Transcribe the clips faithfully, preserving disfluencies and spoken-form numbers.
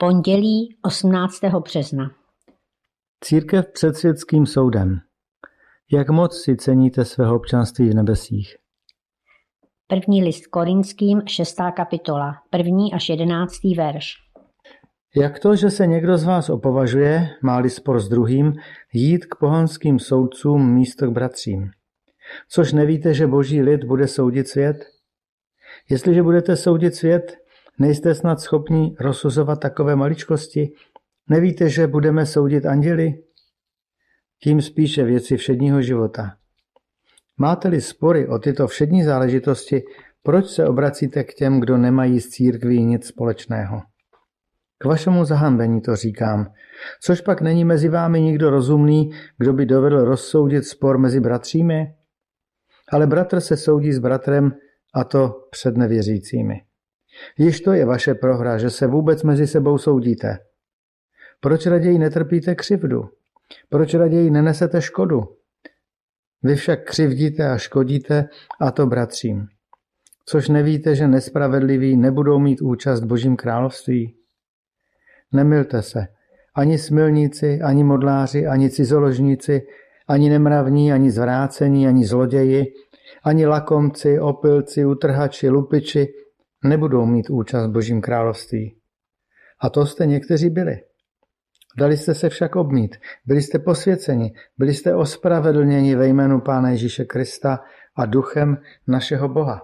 Pondělí osmnáctého března. Církev před světským soudem. Jak moc si ceníte svého občanství v nebesích? První list Korinským, šestá kapitola, první až jedenáctý verš. Jak to, že se někdo z vás opovažuje, má-li spor s druhým, jít k pohanským soudcům místo k bratřím? Což nevíte, že boží lid bude soudit svět? Jestliže budete soudit svět, nejste snad schopni rozsuzovat takové maličkosti? Nevíte, že budeme soudit anděly? Tím spíše věci všedního života. Máte-li spory o tyto všední záležitosti, proč se obracíte k těm, kdo nemají s církví nic společného? K vašemu zahanbení to říkám. Což pak není mezi vámi nikdo rozumný, kdo by dovedl rozsoudit spor mezi bratřími? Ale bratr se soudí s bratrem, a to před nevěřícími. Již to je vaše prohra, že se vůbec mezi sebou soudíte. Proč raději netrpíte křivdu? Proč raději nenesete škodu? Vy však křivdíte a škodíte, a to bratřím. Což nevíte, že nespravedliví nebudou mít účast v Božím království? Nemylte se. Ani smilníci, ani modláři, ani cizoložníci, ani nemravní, ani zvrácení, ani zloději, ani lakomci, opilci, utrhači, lupiči nebudou mít účast v Božím království. A to jste někteří byli. Dali jste se však obmít, byli jste posvěceni, byli jste ospravedlněni ve jménu Pána Ježíše Krista a duchem našeho Boha.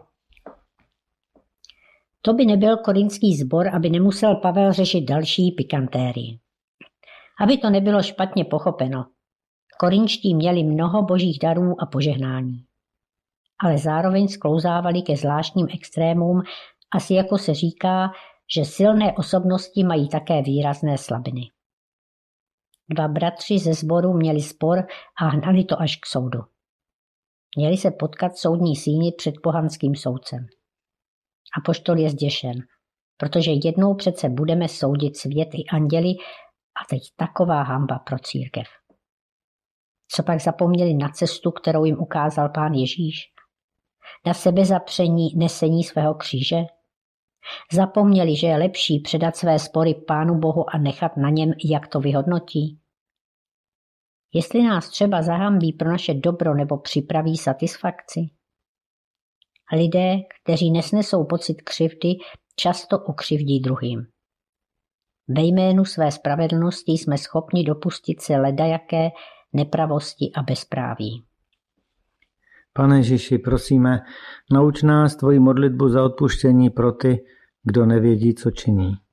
To by nebyl korinský sbor, aby nemusel Pavel řešit další pikantérii. Aby to nebylo špatně pochopeno. Korinští měli mnoho božích darů a požehnání. Ale zároveň sklouzávali ke zvláštním extrémům, asi jako se říká, že silné osobnosti mají také výrazné slabiny. Dva bratři ze sboru měli spor a hnali to až k soudu. Měli se potkat v soudní síni před pohanským soudcem. Apoštol je zděšen, protože jednou přece budeme soudit svět i anděli a teď taková hanba pro církev. Co pak zapomněli na cestu, kterou jim ukázal Pán Ježíš? Na sebezapření nesení svého kříže? Zapomněli, že je lepší předat své spory Pánu Bohu a nechat na něm, jak to vyhodnotí? Jestli nás třeba zahambí pro naše dobro nebo připraví satisfakci? Lidé, kteří nesnesou pocit křivdy, často ukřivdí druhým. Ve jménu své spravedlnosti jsme schopni dopustit se ledajaké nepravosti a bezpráví. Pane Ježíši, prosíme, nauč nás tvoji modlitbu za odpuštění pro ty, kdo nevědí, co činí.